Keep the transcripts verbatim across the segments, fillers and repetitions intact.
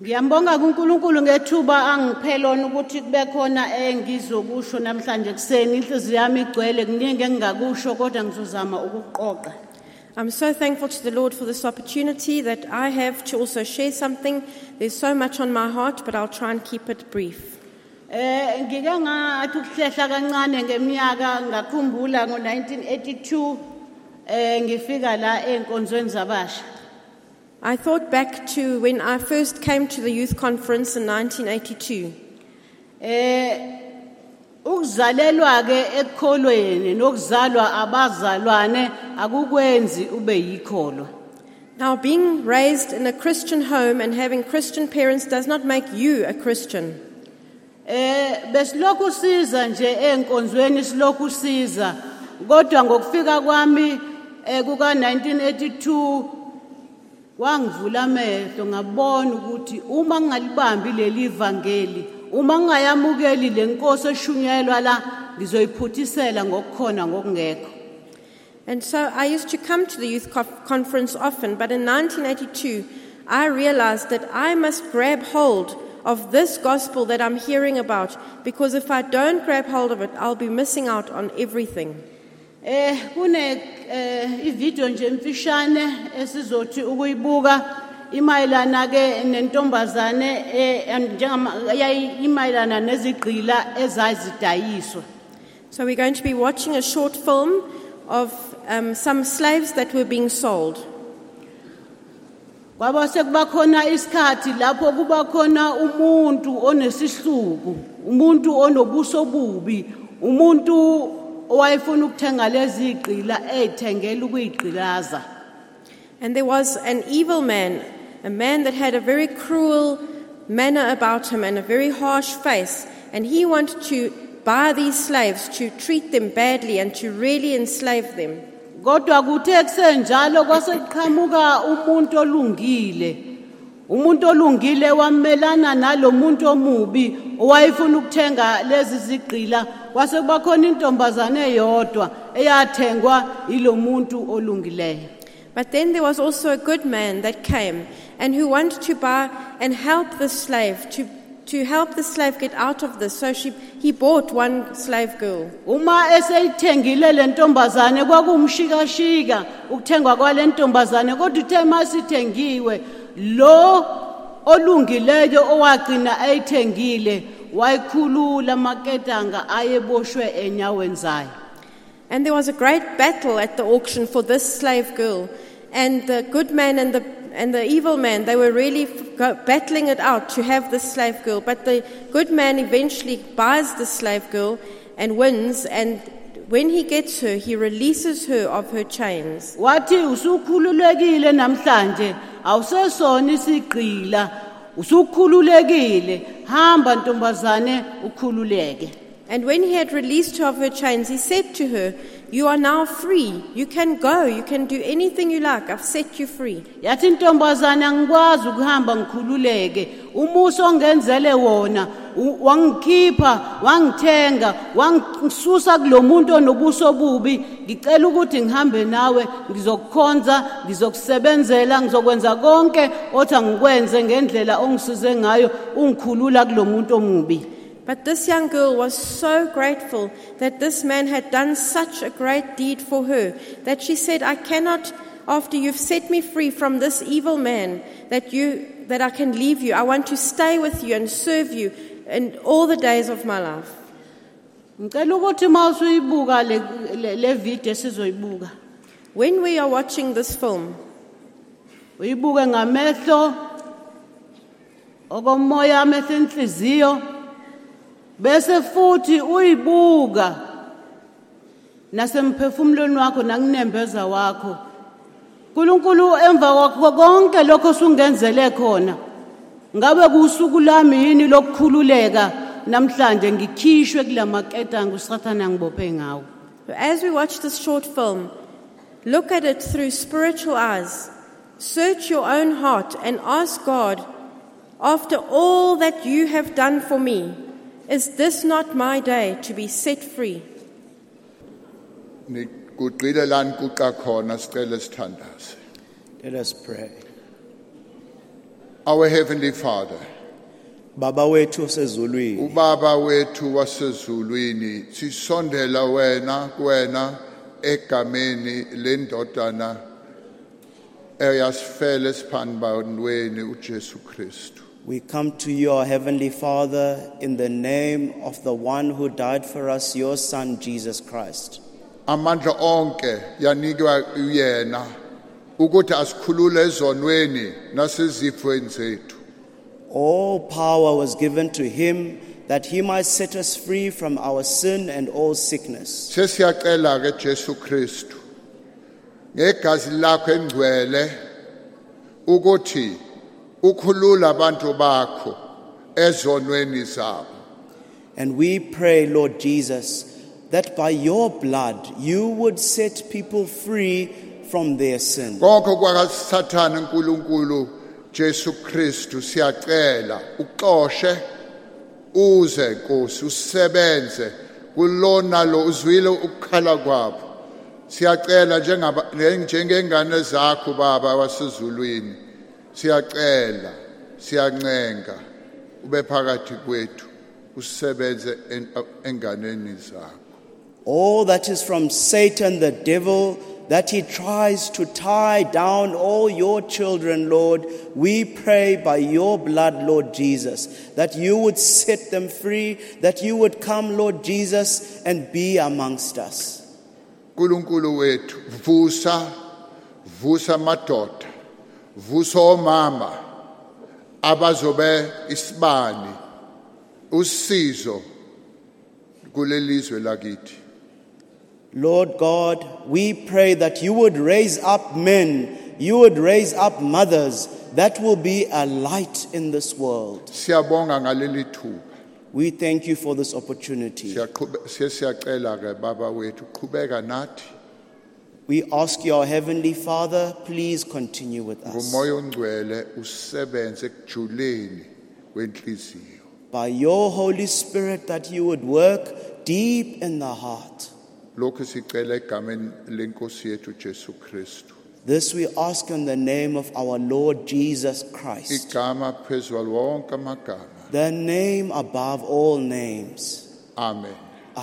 Ngiyambonga kuNkulunkulu ngethuba angiphe lona ukuthi kube khona engizokusho namhlanje ekseni inhliziyo yami igcwele kuningi engingakusho kodwa ngizozama ukuqoqa. I'm so thankful to the Lord for this opportunity that I have to also share something. There's so much on my heart, but I'll try and keep it brief. Eh ngike ngathi ukuhlehla kancane ngeminyaka ngakhumbula ngo nineteen eighty-two eh ngifika la enkonzweni zabasha. I thought back to when I first came to the youth conference in nineteen eighty-two. Eh ukuzalelwa ke ekholweni nokuzalwa abazalwane akukwenzi ube yikholwa. Now, being raised in a Christian home and having Christian parents does not make you a Christian. Eh besilokhu siza nje enkonzweni silokhu siza kodwa ngokufika kwami kuka nineteen eighty-two wangivula amehlo ngabona ukuthi uma ngalibambi leli ivangeli uma ngayamukeli lenkosi eshunyelwa la ngizoyiphuthisela ngokukhona ngokungekho. And so I used to come to the youth conference often, but in nineteen eighty-two I realized that I must grab hold of this gospel that I'm hearing about, because if I don't grab hold of it, I'll be missing out on everything. Eh kune eh ivideo nje emfishane esizothi ukuyibuka imayilana ke nentombazane eh njengama imayilana nezigqila ezazidayiswa. So we're going to be watching a short film of um, some slaves that were being sold. Kwaba sekuba khona isikhathi lapho kuba khona umuntu onesihluku, umuntu onobuso bubi, umuntu owayefuna ukuthenga lezi igqila ezithengela ukuyigqilaza. And there was an evil man, a man that had a very cruel manner about him and a very harsh face, and he wanted to buy these slaves, to treat them badly and to really enslave them. Kodwa kuthe kusenjalo kwaseqhamuka umuntu olungile. Umuntu olungile wamelana nalomuntu omubi owayefuna ukuthenga lezi zigqila kwase kuba khona intombazane eyodwa eyathengwa ilomuntu olungileyo. But then there was also a good man that came and who wanted to buy and help the slave, to to help the slave get out of this. So she, he bought one slave girl. Uma eseyithengile lentombazane kwakumshikashika ukuthengwa kwalentombazane kodwa uthe masithengiwe lo olungileyo owagcina ayithengile wayikhulula maketanga ayeboshwe enyaweni zayo. And there was a great battle at the auction for this slave girl, and the good man and the and the evil man, they were really battling it out to have this slave girl. But the good man eventually buys the slave girl and wins, and when he gets her, he releases her of her chains. Wathi usukhululekile namhlanje awusesona isigqila usukhululekile hamba ntombazane ukhululeke. And when he had released her of her chains, he said to her, "You are now free. You can go. You can do anything you like. I've set you free." Yathi intombazane angikwazi ukuhamba ngikhululeke umuso ongenzele wona wangikhipha wangithenga wangisusa kulomuntu onobuso bubi ngicela ukuthi ngihambe nawe ngizokukhonza ngizokusebenzela ngizokwenza konke othi ngikwenze ngendlela ongisize ngayo ungikhulula kulomuntu omubi. But this young girl was so grateful that this man had done such a great deed for her that she said, "I cannot, after you've set me free from this evil man, that you that I can leave you. I want to stay with you and serve you in all the days of my life." Ngicela ukuthi mawusuyibuka le le video sizoyibuka. When we are watching this film, uyibuke ngamehlo okomoya amehlo enhliziyo bese futhi uyibuka nasemphefumulweni wakho nakunembeza wakho. uNkulunkulu emva kwakho konke lokho sungenzele khona ngabe kusuku lami yini lokukhululeka namhlanje ngikhishwe kulamaketanga uSathana ngibophe ngawo. As we watch this short film, look at it through spiritual eyes. Search your own heart and ask God, after all that you have done for me, is this not my day to be set free? Let us pray. Our Heavenly Father, Baba wethu osezulwini, ubaba wethu wasezulwini, sisondela wena kuwena egameni lendodana eyasifela esiphambanweni uJesu Kristu. we come to you, our Heavenly Father, in the name of the one who died for us, your Son, Jesus Christ. Amandla onke yanikwa uyena ukuthi asikhulule ezonweni nasezifweni zethu. All power was given to him that he might set us free from our sin and all sickness. Sesiyacela ke Jesu Kristu ngegazi lakho engcwele ukuthi ukhulula abantu bakho ezonweni zabo. And we pray, Lord Jesus, that by your blood you would set people free from their sin. Konke kwakaSathane uNkulunkulu Jesu Kristu siyacela uxoshe uze Nkosi usebenze kulona lo uzwile ukukhala kwabo. Siyacela njengaba njengengane zakho baba wasezulwini. Siyacela siyancenga ube phakathi kwethu usebenze enganeni zakho. All that is from Satan, the devil, that he tries to tie down all your children, Lord, we pray by your blood, Lord Jesus, that you would set them free, that you would come, Lord Jesus, and be amongst us. Nkulunkulu wethu vusa vusa madoda vusa omama abazobe isibani usizo kulelizwe lakithi. Lord God, we pray that you would raise up men, you would raise up mothers that will be a light in this world. Siyabonga ngaleli thuba. We thank you for this opportunity. Siyaqhubeka siyacela ke baba wethu qhubeka nathi. We ask you, our Heavenly Father, please continue with us. Ngomoya ongcwele usebenze ekujuleni kwenhliziyo. By your Holy Spirit, that you would work deep in the heart. Lokhu sicela egameni lenkosi yethu Jesu Kristu. This we ask in the name of our Lord Jesus Christ, Igama phezulu wonke amagama. the name above all names. Amen.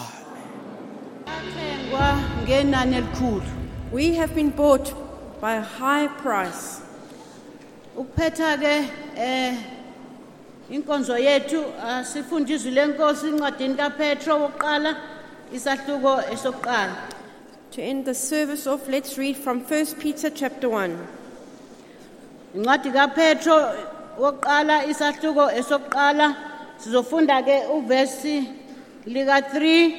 Athengwa ngenani elikhulu. We have been bought by a high price. Ukuphetha ke eh inkonzo yethu asifunda izwi lenkosi incwadini kaPetro wokuqala isahluko esokuqala. To end the service off, let's read from First Peter chapter one. Incwadi kaPetro wokuqala isahluko esokuqala sizofunda ke uvesi lika three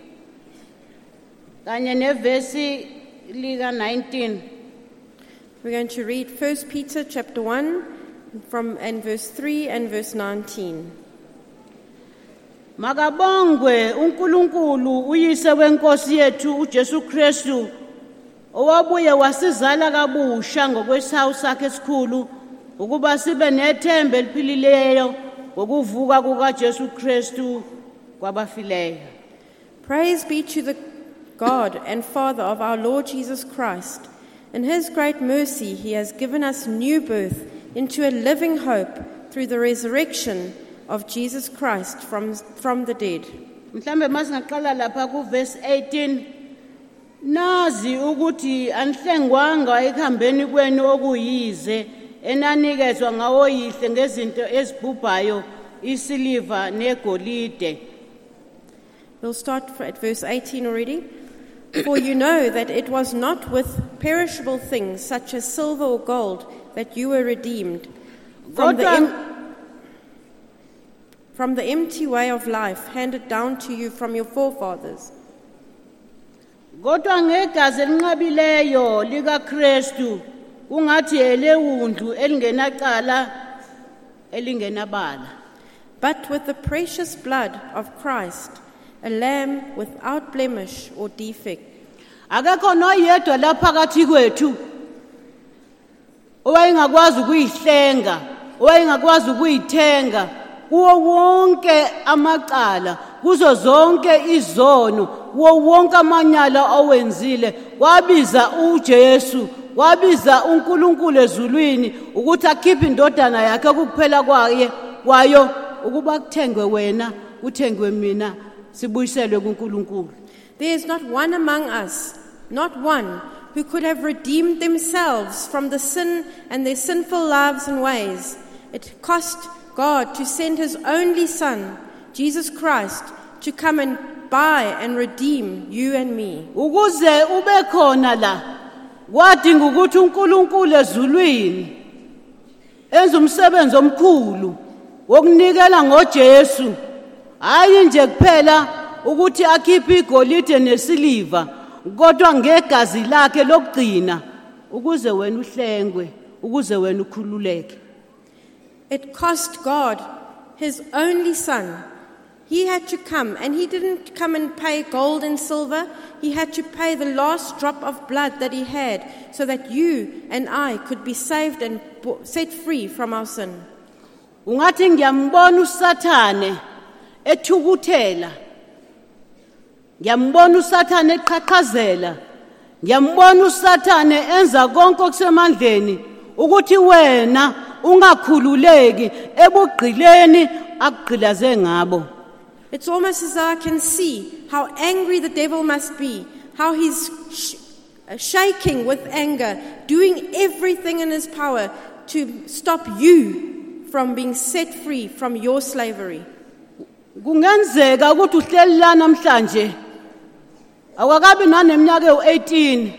kanye nevesi lika nineteen. We're going to read First Peter chapter one from and verse three and verse nineteen. Makabongwe uNkulunkulu uyise wenkosi yethu uJesu Kristu owabuye wasizala kabusha ngokwesawu sakhe esikhulu ukuba sibe nethemba eliphilileyo ngokuvuka kukaJesu Kristu kwabafileyo. Praise be to the God and Father of our Lord Jesus Christ. In his great mercy he has given us new birth into a living hope through the resurrection of Jesus Christ from, from the dead. Mhlambe masingaqala lapha ku verse eighteen. Nazi ukuthi anihlengwanga ekhambeni kwenu okuyize enanikezwa ngawo yihle ngezinto ezibhubhayo isiliva negolide. We'll start at verse eighteen already. For you know that it was not with perishable things such as silver or gold that you were redeemed from the, em- from the empty way of life handed down to you from your forefathers. Kodwa ngegazi elinqabileyo lika Kristu ungathi elewundlu elingenacala elingenabala. But with the precious blood of Christ, a lamb without blemish or defect. Akekho noyedwa lapha phakathi kwethu owayengakwazi ukuyihlenga, owayengakwazi ukuyithenga kuwo wonke amacala, kuzo zonke izono, kuwo wonke amanyala awenzile, wabiza uJesu wabiza uNkulunkulu ezulwini ukuthi akhiphe indodana yakhe kuphela kwaye kwayo ukuba kuthengwe wena kuthengwe mina sibuyiselwe kuNkulunkulu. There is not one among us, not one, who could have redeemed themselves from the sin and their sinful lives and ways. It cost God to send his only Son, Jesus Christ, to come and buy and redeem you and me. Ukuze ube khona la wadinga ukuthi uNkulunkulu ezulwini enza umsebenzi omkhulu wokunikela ngoJesu, hayi nje kuphela ukuthi akhiphe igolide nesiliva, kodwa ngegazi lakhe lokugcina ukuze wena uhlengwe, ukuze wena ukhululeke. It cost God his only Son. He had to come, and he didn't come and pay gold and silver. He had to pay the last drop of blood that he had so that you and I could be saved and set free from our sin. Ungathi ngiyambona uSathane ethukuthela, ngiyambona uSathane eqhaqhazela, ngiyambona uSathane enza konke okusemandleni ukuthi wena ungakhululeki ebugqileni akugqilaze ngabo. It's almost as though I can see how angry the devil must be, how he's sh- shaking with anger, doing everything in his power to stop you from being set free from your slavery. Kungenzeka ukuthi uhleli la namhlanje awakabi naneminyaka ewu-eighteen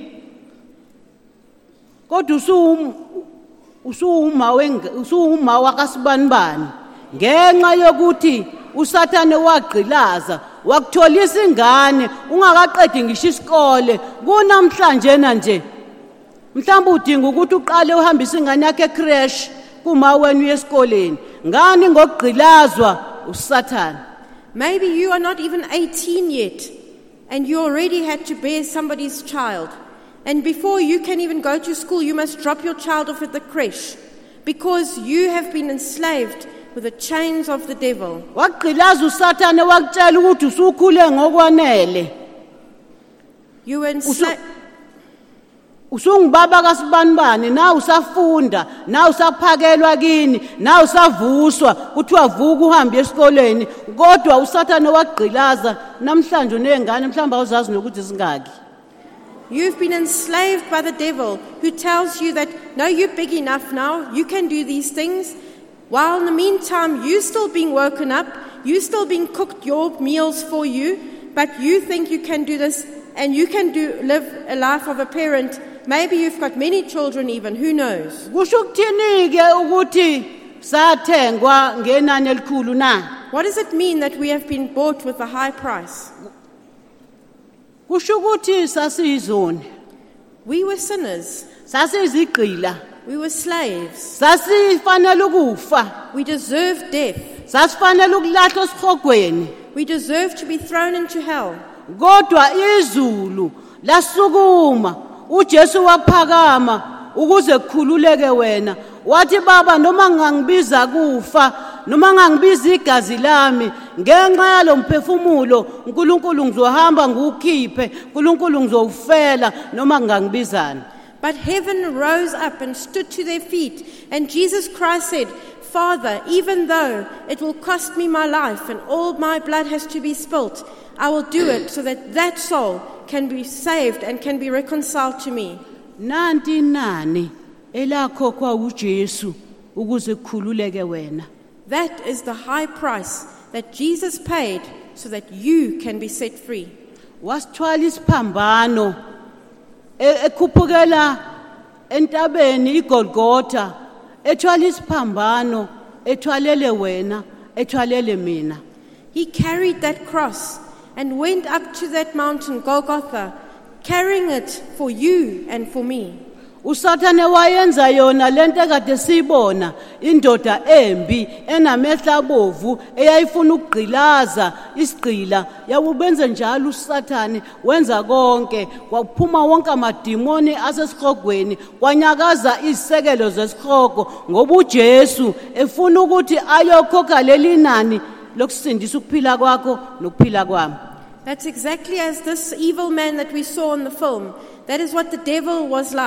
kodwa usu usuma wenga usuma wakasibanibani ngenxa yokuthi uSathane wagqilaza wakutholisa ingane ungakaqedi ngisho isikole kunamhlanje na nje mhlawumbe udinga ukuthi uqale uhambise ingane yakhe ecrash kuma wena uye esikoleni ngani ngokugqilazwa uSathane. Maybe you are not even eighteen yet and you already had to bear somebody's child. And before you can even go to school, you must drop your child off at the creche because you have been enslaved with the chains of the devil. Wagqilaza uSathane wakutshela ukuthi usukhule ngokwanele. You were enslaved. Usungibaba kasibanibani na usafunda na usaphakelwa kini na usavuswa kuthiwa vuka uhambe esikoleni kodwa uSathane wagqilaza namhlanje unengane mhlawumbe awuzazi nokuthi zingaki. You've been enslaved by the devil who tells you that, no, you're big enough now, you can do these things. While in the meantime, you're still being woken up, you're still being cooked your meals for you, but you think you can do this and you can do live a life of a parent. Maybe you've got many children even, who knows? Kusho ukuthini ke ukuthi sathengwa ngenani elikhulu na? What does it mean that we have been bought with a high price? Kusho ukuthi sasiyizoni. We were sinners. Sasizigqila. We were slaves. Sasifanele ukufa. We deserved death. Sasifanele ukulahlwa esihogweni. We deserved to be thrown into hell. Kodwa izulu lasukuma uJesu waphakama ukuze kukhululeke wena. Wathi baba noma ngangibiza kufa noma ngangibiza igazi lami ngenxa yalo mphefumulo uNkulunkulu ngizohamba ngukhiphe uNkulunkulu ngizowufela noma ngangibizana. But heaven rose up and stood to their feet, and Jesus Christ said, Father, even though it will cost me my life and all my blood has to be spilt, I will do it so that that soul can be saved and can be reconciled to me. Nanti nani elakhokhwa uJesu ukuze kukhululeke wena. That is the high price that Jesus paid so that you can be set free. Wasithwala isiphambano ekhuphukela entabeni iGolgotha ethwala isiphambano ethwalele wena ethwalele mina. He carried that cross and went up to that mountain Golgotha, carrying it for you and for me. uSathane wayenza yona lento ekade siyibona indoda embi enamehla abovu eyayifuna ukugqilaza isigqila yawubenze njalo uSathane wenza konke kwaphuma wonke amadimoni asesihogweni kwanyakaza izisekelo zesihogo ngoba uJesu efuna ukuthi ayokhokha leli nani lokusindisa ukuphila kwakho nokuphila kwami. That's exactly as this evil man that we saw in the film. That is what the devil was like.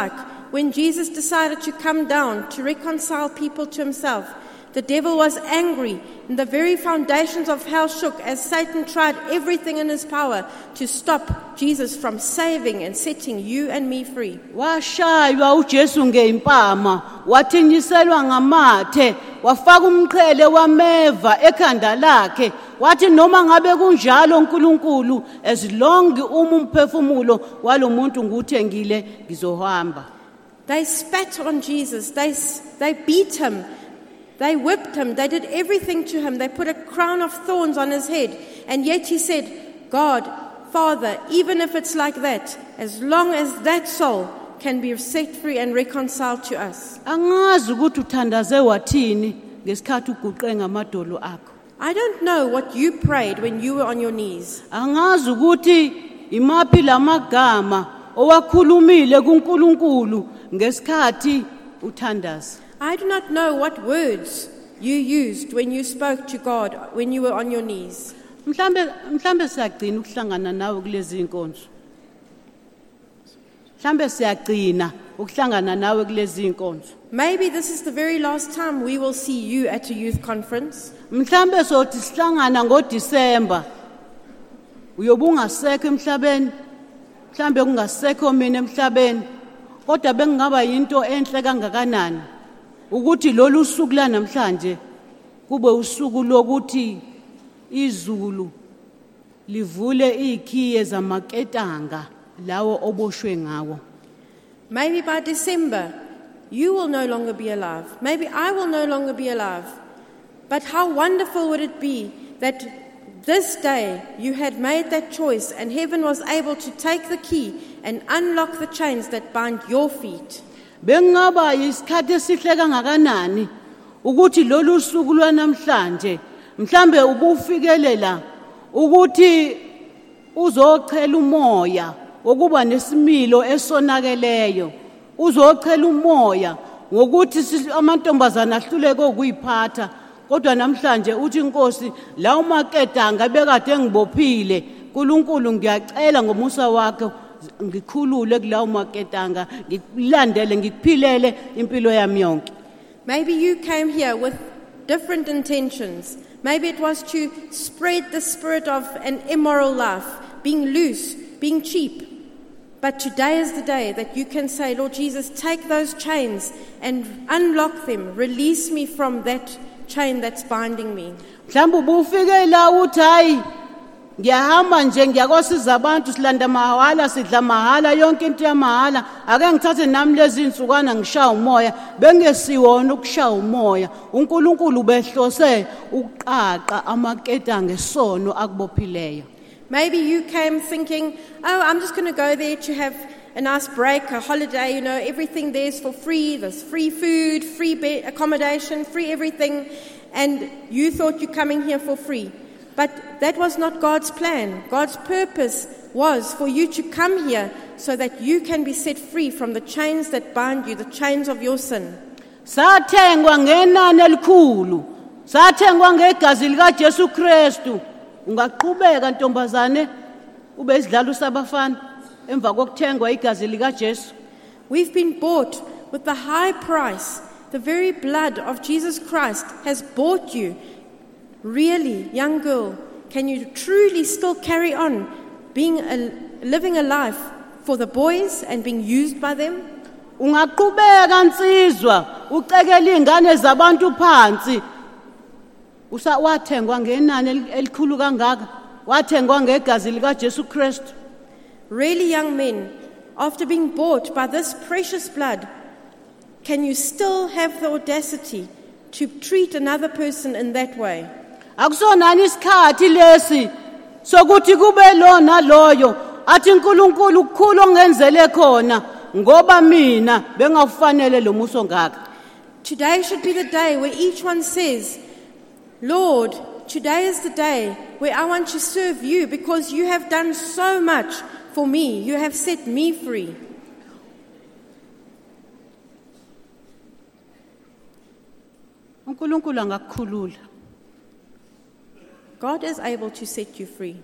when Jesus decided to come down to reconcile people to himself, the devil was angry, and the very foundations of hell shook as Satan tried everything in his power to stop Jesus from saving and setting you and me free. Washaywa uJesu ngeimpama, wathinyiselwa ngamathe, wafaka umqhele wameva ekhanda lakhe, wathi noma ngabe kunjalo uNkulunkulu, as long uma umphefumulo walomuntu nguthengile ngizohamba. They spat on Jesus, they, they beat him, they whipped him, they did everything to him. They put a crown of thorns on his head. And yet he said, God, Father, even if it's like that, as long as that soul can be set free and reconciled to us. Angazi ukuthi uthandaze wathini ngesikhathi uguqe ngamadolo akho. I don't know what you prayed when you were on your knees. Angazi ukuthi imaphi lamagama owakhulumile kuNkulunkulu ngesikhathi uthandaza. I do not know what words you used when you spoke to God when you were on your knees. Mhlambe mhlambe siyagcina ukuhlangana nawe kulezi inkonzo. Mhlambe siyagcina ukuhlangana nawe kulezi inkonzo. Maybe this is the very last time we will see you at a youth conference. Mhlambe sothi sihlangana ngoDisemba. Uyobungasekho emhlabeni. Mhlambe kungasekho mina emhlabeni. Kodwa bengingaba into enhle kangakanani ukuthi lolu suku la namhlanje kube usuku lokuthi izulu livule ikhiye zamaketanga lawo oboshwe ngawo. Maybe by December you will no longer be alive. Maybe I will no longer be alive. But how wonderful would it be that this day you had made that choice and heaven was able to take the key and unlock the chains that bind your feet. Bengaba isikhathi esihle kangakanani ukuthi lolu suku lwanamhlanje mhlambe ubufikelela ukuthi uzochela umoya wokuba nesimilo esonakeleyo, uzochela umoya ngokuthi amantombazana ahluleke ukuyiphatha, kodwa namhlanje uthi inkosi la umaketanga bekade ngibophile, uNkulunkulu ngiyacela ngomusa wakhe ngikhulule kulawo maketanga ngilandele ngikuphilele impilo yami yonke. Maybe you came here with different intentions. Maybe it was to spread the spirit of an immoral life, being loose, being cheap. But today is the day that you can say, Lord Jesus, take those chains and unlock them. Release me from that chain that's binding me. Mhlawumbe ubufikela uthi hayi ngiyahamba nje ngiyakosiza abantu silanda mahala sidla mahala yonke into yamahala ake ngithathe nami lezi insukwana ngishaya umoya bengesiwona ukushaya umoya uNkulunkulu behlose uqaqa amaketanga esono akubophileyo. Maybe you came thinking, oh, I'm just going to go there to have a nice break, a holiday, you know, everything there's for free, there's free food, free bed, accommodation, free everything, and you thought you're coming here for free. But that was not God's plan. God's purpose was for you to come here so that you can be set free from the chains that bind you, the chains of your sin. Sathengwa ngenani elikhulu. Sathengwa ngegazi lika Jesu Kristu. Ungaqhubeka ntombazane ube isidlalo sabafana emva kokuthengwa igazi lika Jesu. We've been bought with the high price. The very blood of Jesus Christ has bought you. Really, young girl, can you truly still carry on being a, living a life for the boys and being used by them? Ungaqhubeka nsizwa ucekela izingane zabantu phansi. Usa wathengwa ngenani elikhulu kangaka, wathengwa ngegazi lika Jesu Kristu. Really, young men, after being bought by this precious blood, can you still have the audacity to treat another person in that way? Akusonani isikhathi lesi sokuthi kube lo naloyo athi uNkulunkulu ukukhulu ongenzele khona ngoba mina bengafanele lo muso ngaka. Today should be the day where each one says, Lord, today is the day where I want to serve you because you have done so much for me. You have set me free. uNkulunkulu angakukhulula. God is able to set you free.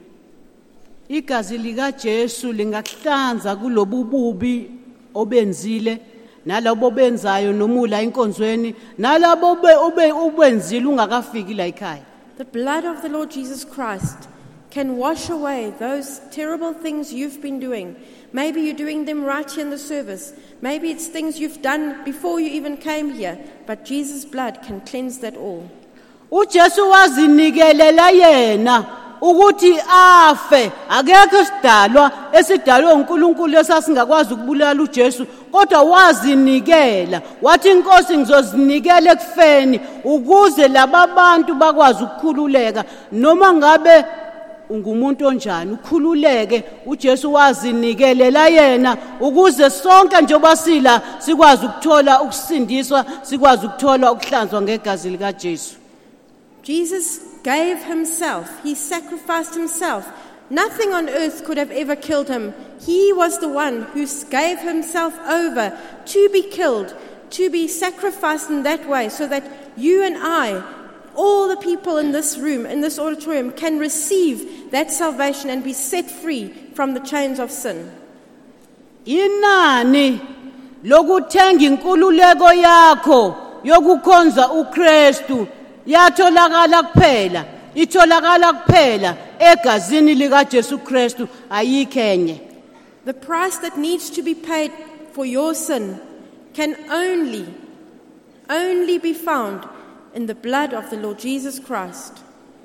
Igazi lika Jesu lingakuhlanza kulobububi obenzile nalabo benzayo nomula inkonzweni nalabo ube ubenzile ungakafiki la ekhaya. The blood of the Lord Jesus Christ can wash away those terrible things you've been doing. Maybe you're doing them right here in the service. Maybe it's things you've done before you even came here. But Jesus' blood can cleanse that all. uJesu wazinikelela yena ukuthi afe. Akekho sidalwa esidalwe uNkulunkulu esasingakwazi ukubulala uJesu, kodwa wazinikela. Wathi inkosi ngizozinikela ekufeni ukuze lababantu bakwazi ukukhululeka noma ngabe ungumuntu onjani ukhululeke. uJesu wazinikelela yena ukuze sonke njengoba sila sikwazi ukuthola ukusindiswa, sikwazi ukuthola ukuhlanzwa ngegazi lika Jesu. Jesus gave himself. He sacrificed himself. Nothing on earth could have ever killed him. He was the one who gave himself over to be killed, to be sacrificed in that way, so that you and I, all the people in this room, in this auditorium, can receive that salvation and be set free from the chains of sin. Inani lokuthenga inkululeko yakho yokukhonza uKristu yatholakala kuphela, itholakala kuphela egazini lika Jesu Kristu, ayikhenye. The price that needs to be paid for your sin can only, only be found in the blood of the Lord Jesus Christ.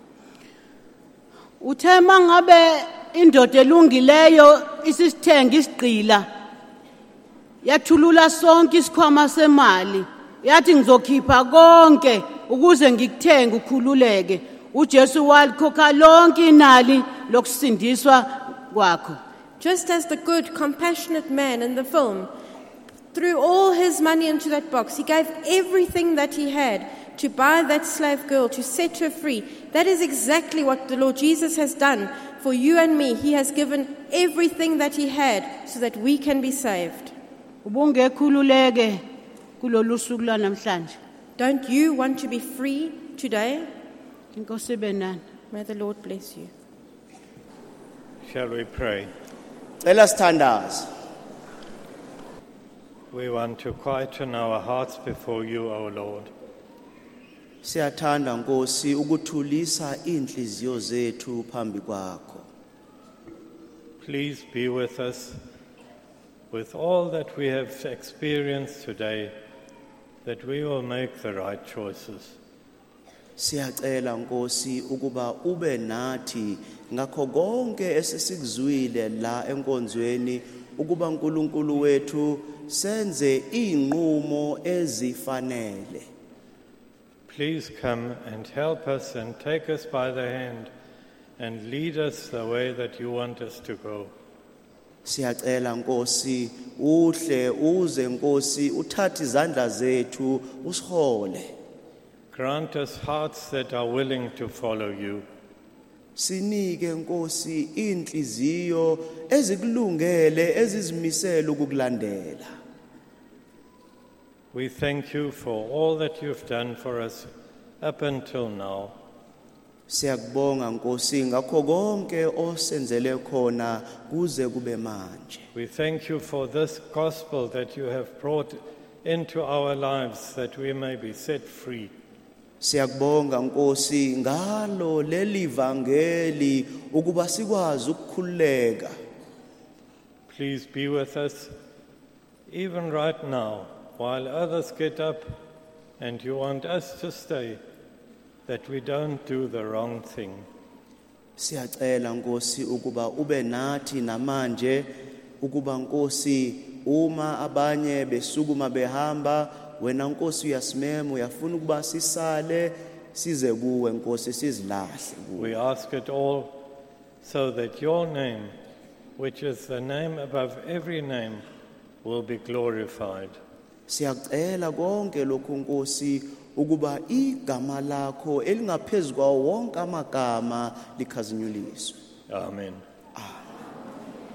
Uthe mangabe indoda elungileyo isithenga isigqila, yathulula sonke isikhwama semali, yathi ngizokhipha konke ukuze ngikuthenge ukhululeke. uJesu walikhokha lonke inali lokusindiswa kwakho. Just as the good, compassionate man in the film threw all his money into that box, he gave everything that he had to buy that slave girl, to set her free. That is exactly what the Lord Jesus has done for you and me. He has given everything that he had so that we can be saved. Ubungekhululeke kulolu suku lanamhlanje. Don't you want to be free today? Inkosi ibe nani. May the Lord bless you. Shall we pray? Cela sithandaze. We want to quieten our hearts before you, O Lord. Siyathanda Nkosi ukuthulisa inhliziyo zethu phambi kwakho. Please be with us with all that we have experienced today, that we will make the right choices. Siyacela Nkosi ukuba ube nathi ngakho konke esesikuzwile la enkonzweni, ukuba uNkulunkulu wethu senze inqumo ezifanele. Please come and help us and take us by the hand and lead us the way that you want us to go. Siyacela Nkosi uhle uze Nkosi uthathe izandla zethu usihole. Grant us hearts that are willing to follow you. Sinike Nkosi inhliziyo ezikulungele ezizimisela ukukulandela. We thank you for all that you've done for us up until now. Siyakubonga Nkosi ngakho konke osenzele khona kuze kube manje. We thank you for this gospel that you have brought into our lives, that we may be set free. Siyakubonga Nkosi ngalo leli vangeli ukuba sikwazi ukukhuleka. Please be with us even right now while others get up and you want us to stay, that we don't do the wrong thing. Siyacela Nkosi ukuba ube nathi namanje, ukuba Nkosi uma abanye besukuma behamba, wena Nkosi uyasimema, uyafuna ukuba sisale size kuwe Nkosi sizilahle. We ask it all so that your name, which is the name above every name, will be glorified. Siyacela konke lokhu Nkosi ukuba igama lakho elingaphezulu kwawo wonke amagama likhazinyuliswe. Amen.